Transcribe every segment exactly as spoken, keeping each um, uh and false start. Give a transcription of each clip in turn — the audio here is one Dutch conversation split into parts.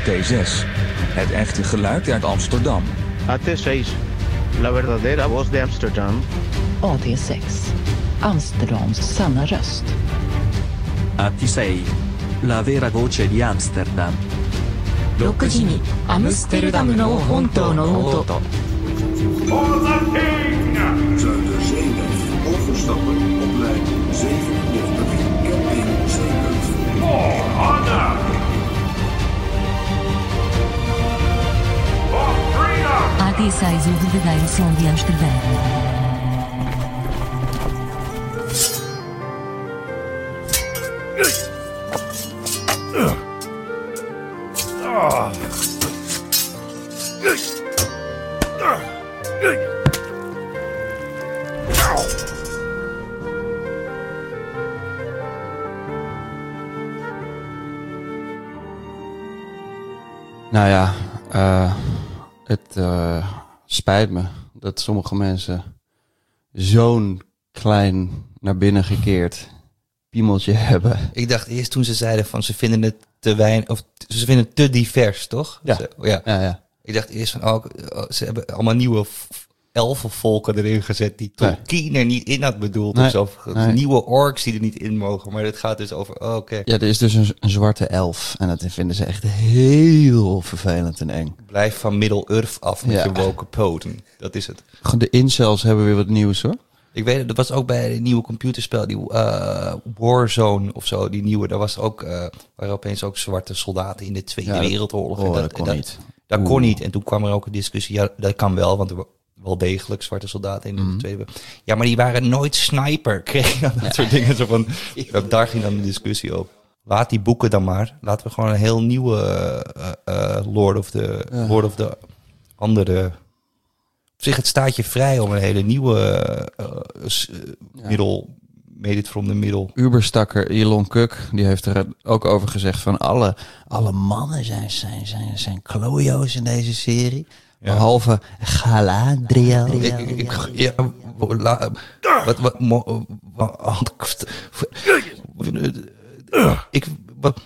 T zes. Het echte geluid uit Amsterdam. A T seis, la verdadera voz de Amsterdam. A T sex, Amsterdams sanna röst. A T sei, la vera voce di Amsterdam. ろくじにアムステルダムの本当の音。 Zuider Zeeweg, overstappen op lijn zevenendertig, camping Zeepunt. For honor! For freedom! A T seis, o verdadeiro som de Amsterdã. Nou ja, uh, het uh, spijt me dat sommige mensen zo'n klein naar binnen gekeerd piemeltje hebben. Ik dacht eerst toen ze zeiden van ze vinden het te weinig, of ze vinden het te divers, toch? Ja. Ze, ja. Ja, ja. Ik dacht eerst van, oh, ze hebben allemaal nieuwe elfenvolken erin gezet die Tolkien er niet in had bedoeld. Nee. Of zo. Nee. Nieuwe orks die er niet in mogen. Maar het gaat dus over, oh, oké. Okay. Ja, er is dus een, een zwarte elf. En dat vinden ze echt heel vervelend en eng. Blijf van Middle-earth af met Ja. je woke poten. Dat is het. De incels hebben weer wat nieuws hoor. Ik weet het, dat was ook bij een nieuwe computerspel, die uh, Warzone of zo, die nieuwe. Daar was ook, uh, waren opeens ook zwarte soldaten in de Tweede Ja, dat- Wereldoorlog. oh, En dat kon niet. Dat Oeh. kon niet. En toen kwam er ook een discussie, ja, dat kan wel, want er wa- wel degelijk zwarte soldaten in de Mhm. Tweede Wereldoorlog. Ja, maar die waren nooit sniper, kreeg je dan dat soort dingen. Zo van, daar ging dan de discussie op. Laat die boeken dan maar. Laten we gewoon een heel nieuwe uh, uh, Lord of the, Ja. Lord of the andere... Op zich, het staat je vrij om een hele nieuwe uh, uh, Ja. middel, made it from the middle. Uberstakker Elon Kuk, die heeft er ook over gezegd van alle, alle mannen zijn, zijn, zijn, zijn klojo's in deze serie. Ja. Behalve Galadriel. Ik, ik, ik, ja, la, wat, wat, mo, wat, ik, wat,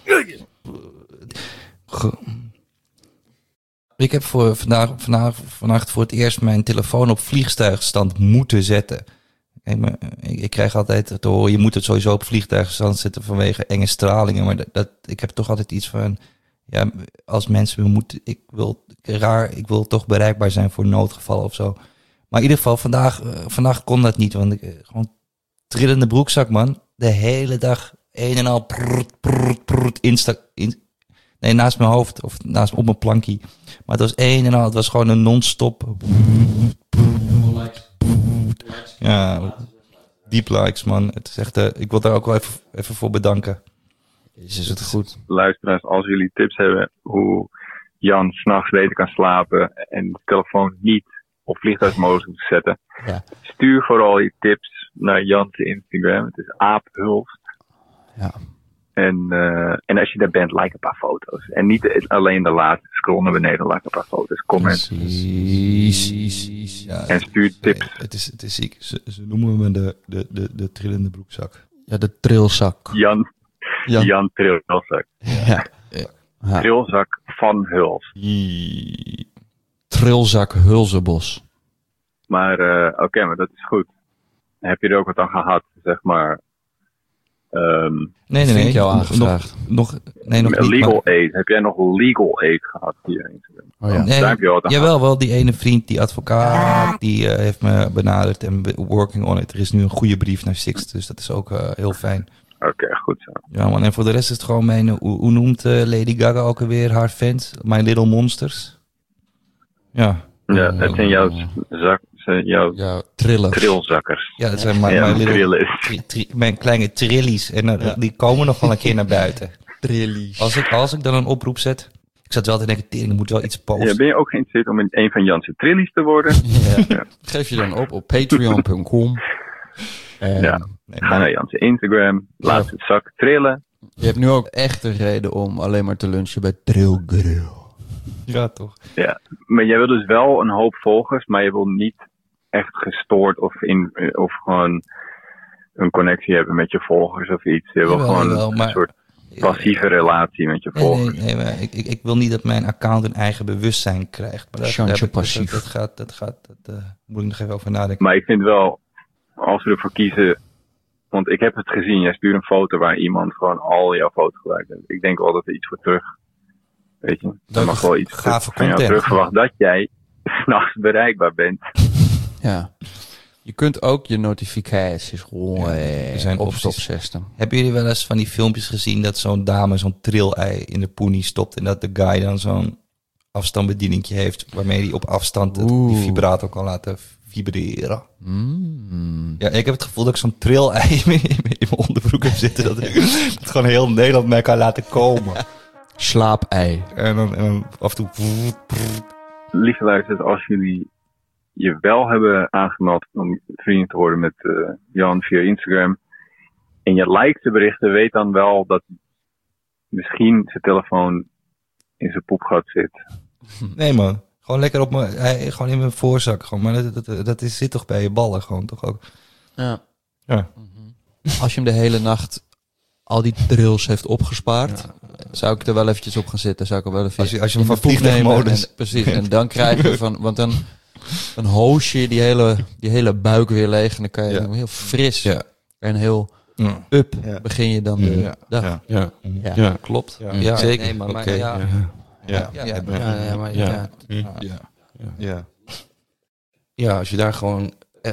ik heb voor vandaag, vandaag, vannacht voor het eerst mijn telefoon op vliegtuigstand moeten zetten. Kijk, maar, ik, ik krijg altijd te horen, je moet het sowieso op vliegtuigstand zetten vanwege enge stralingen. Maar dat, dat, ik heb toch altijd iets van, ja, als mensen me moeten, ik wil raar, ik wil toch bereikbaar zijn voor noodgevallen of zo. Maar in ieder geval, vandaag, uh, vandaag kon dat niet, want ik, uh, gewoon trillende broekzak, man. De hele dag, een en al prrrt, prrrt, prrrt, insta, in, nee, naast mijn hoofd, of naast op mijn plankie. Maar het was een en al, het was gewoon een non-stop. Ja, deep likes, man. Het is echt, uh, ik wil daar ook wel even, even voor bedanken. Is het goed? Luisteraars, als jullie tips hebben hoe Jan 's nachts beter kan slapen en de telefoon niet op vliegtuigmodus moet zetten, Ja. stuur vooral je tips naar Jan's Instagram. Het is aaphulst. Ja. En, uh, en als je daar bent, like een paar foto's. En niet alleen de laatste, scroll naar beneden, like een paar foto's, comment. Precies. Ja, En stuur tips. Het is, het is ziek. Ze, ze noemen me de, de, de, de trillende broekzak. Ja, de trilzak. Jan, Jan. Jan Trilzak. Ja. Ja. Trilzak van Huls. Trilzak Hulzenbos. Maar uh, oké, okay, maar dat is goed. Heb je er ook wat aan gehad, zeg maar? Um, Nee, nee, nee. Vind ik jou Nog- aangevraagd. Nog, nog, nee, nog niet. legal maar- aid. Heb jij nog legal aid gehad hier? Oh ja. Nee, Daar heb je wat aan jawel, wel die ene vriend, die advocaat, die uh, heeft me benaderd en be- working on it. Er is nu een goede brief naar Sixt, dus dat is ook uh, heel fijn. Oké, okay, goed zo. Ja man, en voor de rest is het gewoon mijn, uh, hoe, hoe noemt uh, Lady Gaga ook alweer haar fans? My Little Monsters. Ja. Ja, het zijn jouw zak, zijn jouw Ja, trillers. trilzakkers. Ja, dat zijn my, Ja, my little, trillers. tri, tri, mijn kleine trillies. En uh, Ja. die komen nog wel een keer naar buiten. Trillies. Als ik, als ik dan een oproep zet, ik zat wel te denken, tering, er moet wel iets posten. Ja, ben je ook geïnteresseerd om in een van Jan's trillies te worden? Ja. Ja. Geef je dan op op patreon punt com. En Ja. Nee, Ga naar Jan's Instagram, laat het zak trillen. je hebt nu ook echt een reden om alleen maar te lunchen bij Trill Grill. ja, toch. Ja, maar jij wil dus wel een hoop volgers, maar je wil niet echt gestoord of, in, of gewoon een connectie hebben met je volgers of iets. Je wil Jawel, gewoon jawel, een maar- soort... passieve relatie met je Nee, volgers. nee, nee, maar ik, ik, ik wil niet dat mijn account een eigen bewustzijn krijgt. Maar dat, Shantje daar heb ik- passief. Dat, dat gaat, dat gaat, dat uh, moet ik nog even over nadenken. Maar ik vind wel, als we ervoor kiezen, want ik heb het gezien, jij stuurt een foto waar iemand gewoon al jouw foto's gebruikt heeft. Ik denk wel dat er iets voor terug, weet je, er mag wel iets gave van jou content. terug verwacht dat jij 's nachts bereikbaar bent. Ja. Je kunt ook je notificaties gewoon Ja, eh, er zijn op opties. stopzetten. Hebben jullie wel eens van die filmpjes gezien dat zo'n dame zo'n trillei in de poenie stopt en dat de guy dan zo'n afstandsbedieningje heeft waarmee hij op afstand het, die Oeh. vibrator kan laten vibreren? Mm. Ja, ik heb het gevoel dat ik zo'n trillei in mijn in mijn onderbroek heb zitten dat, ik, dat gewoon heel Nederland mij kan laten komen. Slaapei. En dan, en dan af en toe... Lieve luisteraars, als jullie je wel hebben aangemeld om vriend te worden met uh, Jan via Instagram en je liked de berichten, weet dan wel dat misschien zijn telefoon in zijn poepgat zit. Nee man, gewoon lekker op mijn, hij- gewoon in mijn voorzak. Gewoon. Maar dat, dat, dat is, zit toch bij je ballen gewoon toch ook. Ja. Ja. Als je hem de hele nacht al die drills heeft opgespaard, zou ik er wel eventjes op gaan zitten. Zou ik er wel even Als je- als je in hem de van poep nemen vliegtuigmodus- en- Precies, en dan krijg je van, want dan, dan hoos je die hele, die hele buik weer leeg en dan kan je Ja. heel fris Ja. en heel Ja. up Ja. begin je dan de Ja. dag. Ja. Ja, Ja. ja, klopt. Ja, Ja, zeker. Nee, maar- maar- Oké, ja. ja. Ja. Ja, Ja, ja, ja, ja, maar Ja. ja. Hm. ja. Ja. Ja, als je daar gewoon... eh,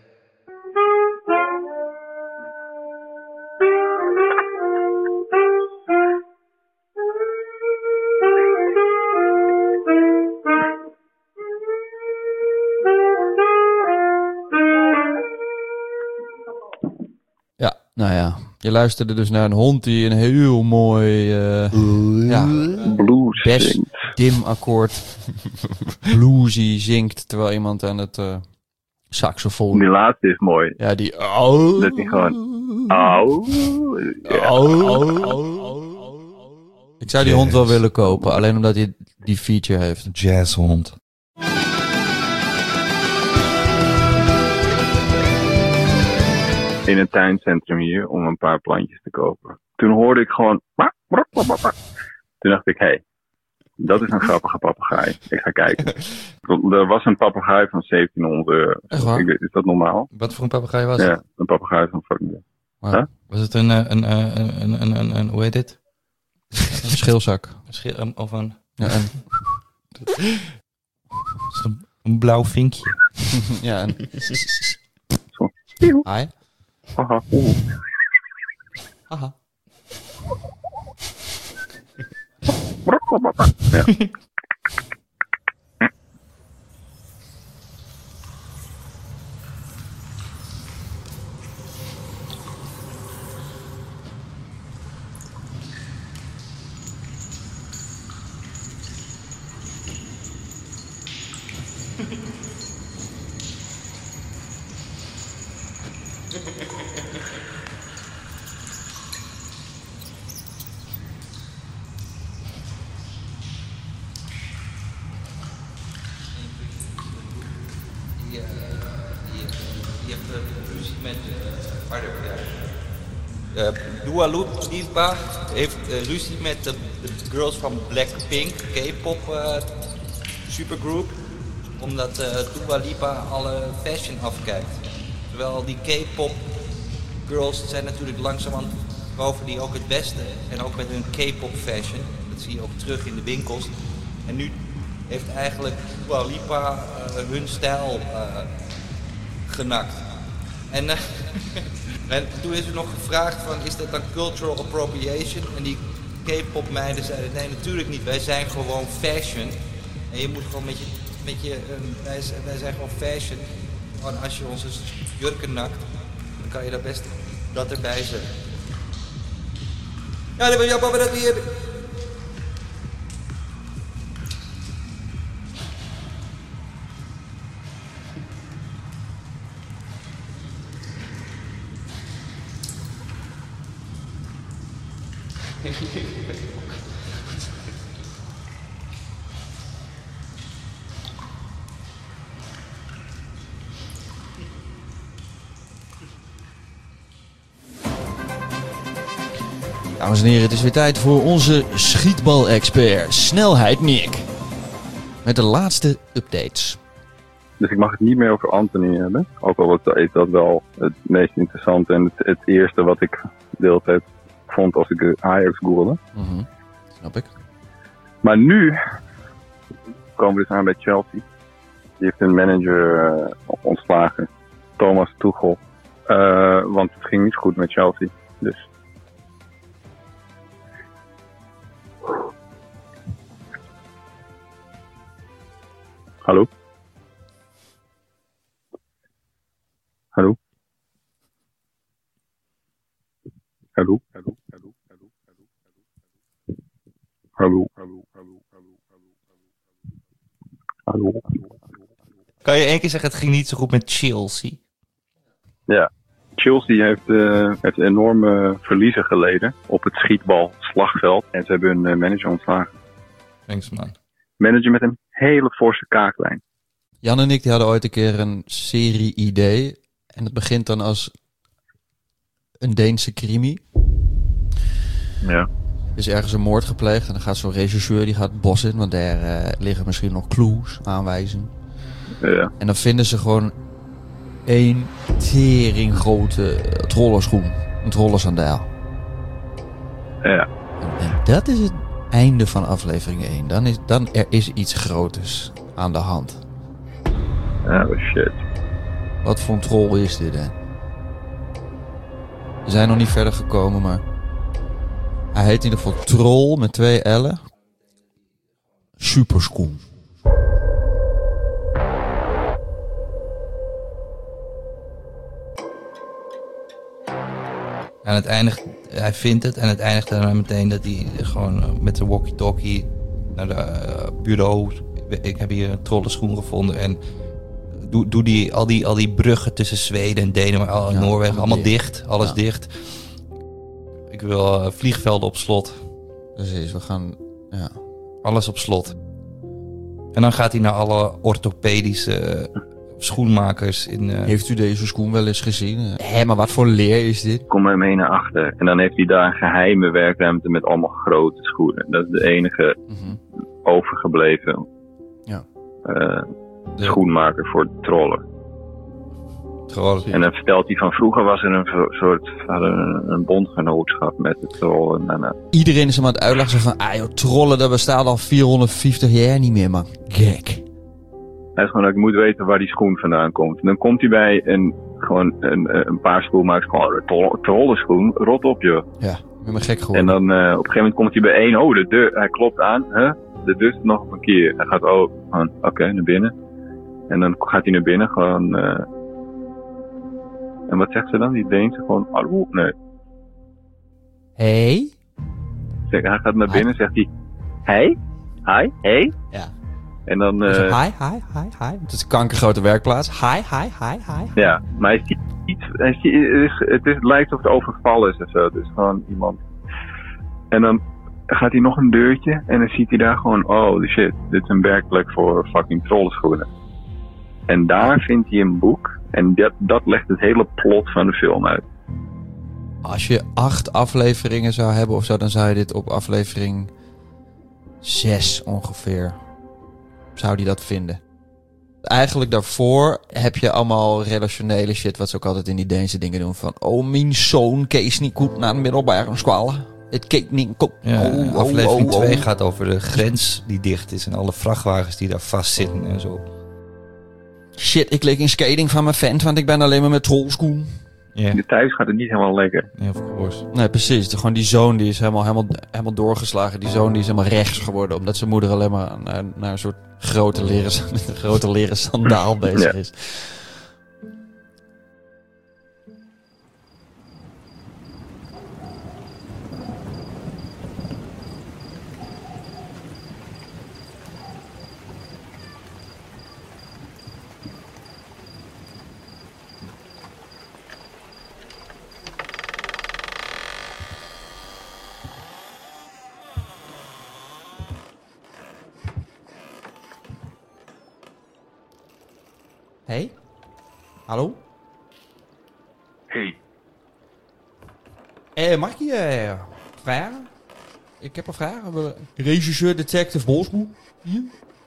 Ja, nou ja. Je luisterde dus naar een hond die een heel mooi eh ja, Blues. best dim akkoord bluesy zingt terwijl iemand aan het eh saxofoon. Die laatste is mooi. Ja, die oh, Dat hij gewoon Au. Ja. Ik zou die hond wel willen kopen, alleen omdat hij die feature heeft. Jazzhond. In een tuincentrum hier om een paar plantjes te kopen. Toen hoorde ik gewoon... Toen dacht ik, hé, hey, dat is een grappige papegaai. Ik ga kijken. Er was een papegaai van zeventienhonderd euro. Echt waar? Ik weet, is dat normaal? Wat voor een papegaai was het? Ja, een papegaai van fucking... Wow. Was het een, eh, een, eh, een, een, een, een, een, hoe heet dit? Een schilzak. Een schil, een- of een, Ja, en, een, een blauw vinkje. ja, en, hi. Haha, oeh. Haha. Ja. Die, uh, die, die heeft uh, ruzie met uh, pardon, ja. Uh, Dua Lipa heeft uh, ruzie met de, de girls van Blackpink, K-pop uh, supergroup, omdat uh, Dua Lipa alle fashion afkijkt. Terwijl die K-pop girls zijn natuurlijk langzamerhand boven die ook het beste en ook met hun K-pop fashion. Dat zie je ook terug in de winkels. En nu heeft eigenlijk Dua Lipa uh, hun stijl uh, genakt. En, uh, en toen is er nog gevraagd van, is dat dan cultural appropriation? En die K-pop meiden zeiden, nee natuurlijk niet, wij zijn gewoon fashion. En je moet gewoon met je, met je uh, wij, wij zijn gewoon fashion. Gewoon als je onze jurken nakt, dan kan je daar best dat erbij zetten. Ja, dan wil je maar dat hier. Dames en heren, het is weer tijd voor onze schietbal-expert, Snelheid Nick. Met de laatste updates. Dus ik mag het niet meer over Anthony hebben. Ook al is dat wel het meest interessante en het, het eerste wat ik de hele tijd vond als ik Ajax googelde. Mm-hmm. Snap ik. Maar nu komen we dus aan bij Chelsea. Die heeft een manager uh, ontslagen. Thomas Tuchel. Uh, want het ging niet goed met Chelsea. Dus. Hallo? Hallo? Hallo? Hallo? Hallo? Hallo? Hallo? Hallo? Hallo? Hallo? Hallo? Kan je één keer zeggen, het ging niet zo goed met Chelsea? Ja. Chelsea heeft, uh, heeft enorme verliezen geleden op het schietbal-slagveld. En ze hebben hun uh, manager ontslagen. Thanks, man. Manager met een hele forse kaaklijn. Jan en ik die hadden ooit een keer een serie-idee. En het begint dan als een Deense crimi. Ja. Er is ergens een moord gepleegd en dan gaat zo'n regisseur die gaat het bos in. Want daar uh, liggen misschien nog clues, aanwijzingen. Ja. En dan vinden ze gewoon één tering grote trollenschoen. Een trollensandaal. Ja. En, en dat is het einde van aflevering één. Dan is, dan er is iets groters aan de hand. Oh shit. Wat voor een troll is dit, hè? We zijn nog niet verder gekomen, maar hij heet in ieder geval Troll met twee L'en. Superschoen. En het eindigt, hij vindt het en het eindigt daarna meteen dat hij gewoon met zijn walkie-talkie naar de uh, bureau. Ik heb hier een trollenschoen gevonden en doe, doe die, al, die, al die bruggen tussen Zweden en Denemarken, al, Ja, Noorwegen, allemaal dicht. dicht. Alles Ja. dicht. Ik wil uh, vliegvelden op slot. Precies, we gaan... Ja. Alles op slot. En dan gaat hij naar alle orthopedische uh, schoenmakers in... Uh, Heeft u deze schoen wel eens gezien? Hé, maar wat voor leer is dit? Kom maar mee naar achter. En dan heeft hij daar een geheime werkruimte met allemaal grote schoenen. Dat is de enige Mm-hmm. overgebleven Ja. uh, schoenmaker voor trollen. trollen. En dan vertelt hij van vroeger was er een zo- soort hadden een, een bondgenootschap met de trollen. En, uh, Iedereen is hem aan het uitleggen zo van... Ah joh, trollen, dat bestaat al vierhonderdvijftig jaar niet meer, man. Gek. hij is gewoon dat ik moet weten waar die schoen vandaan komt. En dan komt hij bij een, gewoon een, een paar schoenmakers. Gewoon een tol- trollenschoen. Rot op, joh. Ja, ik ben maar gek geworden. En dan uh, op een gegeven moment komt hij bij één. Oh, de deur. Hij klopt aan. Huh? De deur is nog een keer. Hij gaat oh, gewoon, oké, okay, naar binnen. En dan gaat hij naar binnen. Gewoon. Uh... En wat zegt ze dan? Die Deense gewoon. Hallo? Nee. Hey? Zeg, hij gaat naar binnen. Zegt hij. Hey? Hi? Hey? Ja. En dan. Uh... Dus hi, hi, hi, hi. Het is een kankergrote werkplaats. Hi, hi, hi, hi. Ja, maar hij ziet iets. Hij ziet, het, is, het, is, het lijkt of het overvallen is of zo. Dus gewoon iemand. En dan gaat hij nog een deurtje. En dan ziet hij daar gewoon. Oh shit, dit is een werkplek voor fucking trollenschoenen. En daar vindt hij een boek. En dat, dat legt het hele plot van de film uit. Als je acht afleveringen zou hebben of zo, dan zou je dit op aflevering zes ongeveer, zou die dat vinden. Eigenlijk daarvoor heb je allemaal relationele shit, wat ze ook altijd in die Deense dingen doen. Van, oh, mijn zoon kees niet goed naar de middelbare school. Het keek niet goed. Ja, oh, oh, aflevering oh, oh. twee gaat over de grens die dicht is en alle vrachtwagens die daar vastzitten en zo. Shit, ik lig in skating van mijn vent, want ik ben alleen maar met trollschoen. Yeah. De thuis gaat het niet helemaal lekker. Ja, of course. Nee, precies. De, gewoon die zoon die is helemaal, helemaal, helemaal doorgeslagen. Die zoon die is helemaal rechts geworden. Omdat zijn moeder alleen maar naar, naar een soort grote leren, met een grote leren sandaal bezig Ja. is. Hey? Hallo? Hey. Eh, mag ik je vragen. Ik heb een vraag. We regisseur detective Bosmoe. Hier.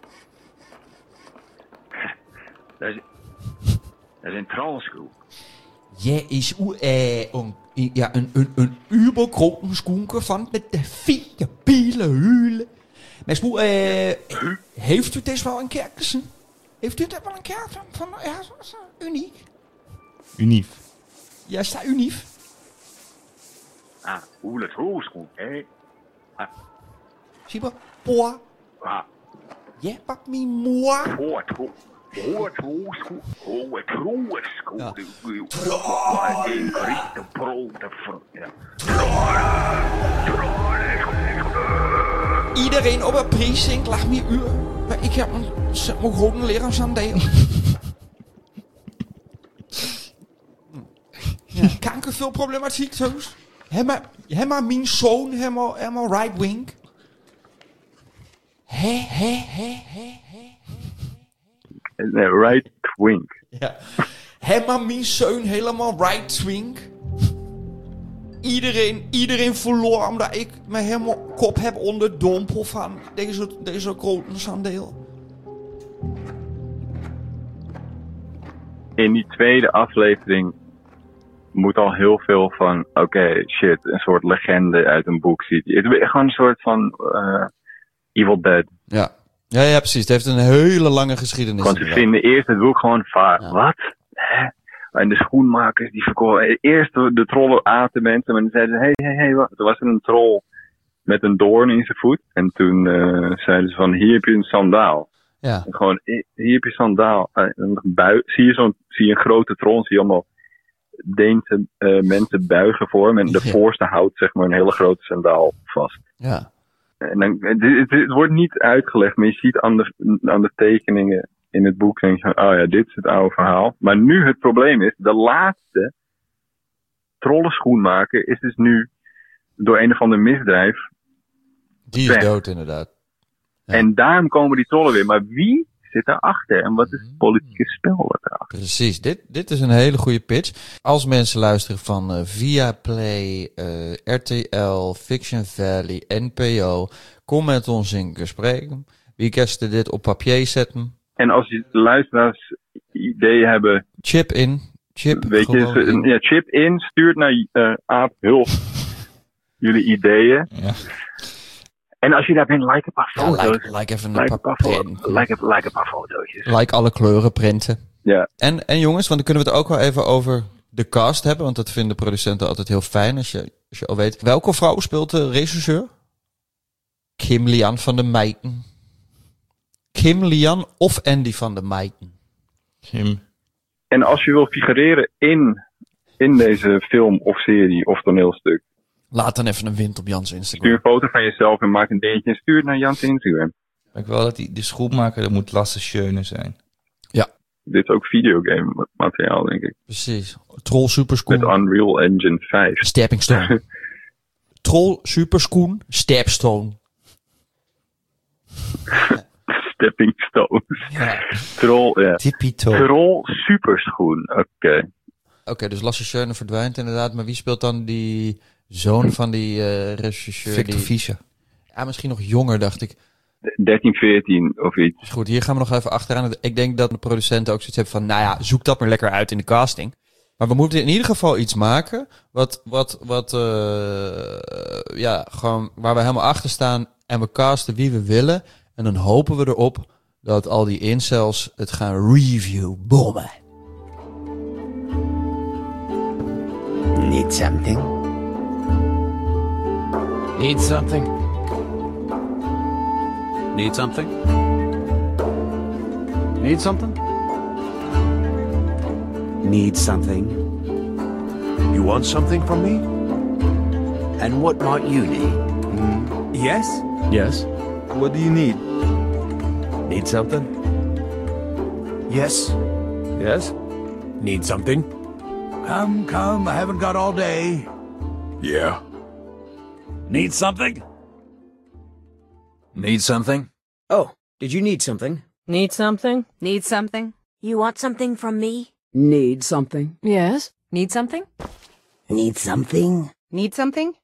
Dat is, dat is een trollenschoen. Jij is u, uh, een, ja, een, een, een ubergrote schoenke van met de vier pile hulen. Maar Smoe, uh, heeft u dit wel een keer gezien? Heeft u dit wel een keer van, van ja, zo, zo, uniek? Unief. Ja, is dat unief? Ah, hoe het hoogskoen, hè? Ah. Zie je, boah. Ah. Ja, pak me moi. Hoe het hoogskoen. Hoe het hoogskoen. Hoe het hoogskoen. Ja. Wat een griete brood. Ja. Iedereen op een precinct lag me uur. Maar ik heb een, een grote leraarsaandeel. Ja. Kankervulproblematiek, zo's. Helemaal, helemaal mijn zoon, helemaal, helemaal right wing. Hé, hé, hé, hé, hé. Nee, right wing. Ja. Helemaal mijn zoon, helemaal right wing. Iedereen, iedereen verloor omdat ik me helemaal kop heb onder dompel van deze, deze grote sandeel. In die tweede aflevering moet al heel veel van, oké, okay, shit, een soort legende uit een boek ziet. Het is gewoon een soort van uh, Evil Dead. Ja. Ja, ja, precies. Het heeft een hele lange geschiedenis. Want ze vinden eerst het boek gewoon vaak. Ja. Wat? Hè? En de schoenmakers die verkochten. Eerst de, de trollen aten mensen, maar dan zeiden ze: hé, hé, hé, wat? Er was er een troll met een doorn in zijn voet. En toen uh, zeiden ze: van hier heb je een sandaal. Ja. En gewoon, hier heb je sandaal. En bui- zie, je zo'n, zie je een grote troll, zie je allemaal Deense uh, mensen buigen voor hem. En de ja. voorste houdt zeg maar een hele grote sandaal vast. Ja. En dan, het, het, het wordt niet uitgelegd, maar je ziet aan de, aan de tekeningen in het boek, denk je van, oh ja, dit is het oude verhaal. Maar nu het probleem is, de laatste trollenschoenmaker is dus nu door een of ander misdrijf Die weg. is dood inderdaad. Ja. En daarom komen die trollen weer. Maar wie zit daarachter? En wat is het politieke spel wat daarachter? Precies, dit, dit is een hele goede pitch. Als mensen luisteren van uh, Viaplay, uh, R T L, Fiction Valley, N P O, kom met ons in gesprek. Wie kerst dit op papier zetten? En als je luisteraars ideeën hebben... Chip in. Chip, weet je, in. Ja, chip in. Stuurt naar uh, Aap Hulp jullie ideeën. Ja. En als je daar bent, like een paar foto's. Ja, like, like even een like paar prenten. Like, like een paar fotootjes. Like alle kleuren printen. Ja. En, en jongens, want dan kunnen we het ook wel even over de cast hebben. Want dat vinden producenten altijd heel fijn. Als je, als je al weet. Welke vrouw speelt de regisseur? Kim Lian van der Meijten. Kim Lian of Andy van der Meijten? Kim. En als je wil figureren in, in deze film of serie of toneelstuk. Laat dan even een wind op Jans Instagram. Stuur een foto van jezelf en maak een dingetje en stuur het naar Jans Instagram. Ik denk wel dat die, de schoenmaker, dat moet Lasse Schöne zijn. Ja. Dit is ook videogame materiaal, denk ik. Precies. Troll Superschoen. Met Unreal Engine vijf. Stepping Stone. Troll Superschoen. Stepstone. Stepping Stones. Ja. Troll, ja. Tippie-toe. Troll Superschoen, oké. Okay. Oké, okay, dus Lasse Schöne verdwijnt inderdaad. Maar wie speelt dan die zoon van die uh, regisseur? Victor die... Fischer. Ja, misschien nog jonger, dacht ik. dertien, veertien of iets. Is goed, hier gaan we nog even achteraan. Ik denk dat de producenten ook zoiets hebben van, nou ja, zoek dat maar lekker uit in de casting. Maar we moeten in ieder geval iets maken wat, wat, wat, uh, ja, gewoon waar we helemaal achter staan en we casten wie we willen. En dan hopen we erop dat al die incels het gaan review bommen. Need something? Need something? Need something? Need something? Need something? You want something from me? And what might you need? Mm. Yes? Yes. What do you need? Need something? Yes. Yes? Need something? Come, come, I haven't got all day. Yeah. Need something? Need something? Oh, did you need something? Need something? Need something? You want something from me? Need something? Yes. Need something? Need something? Need something?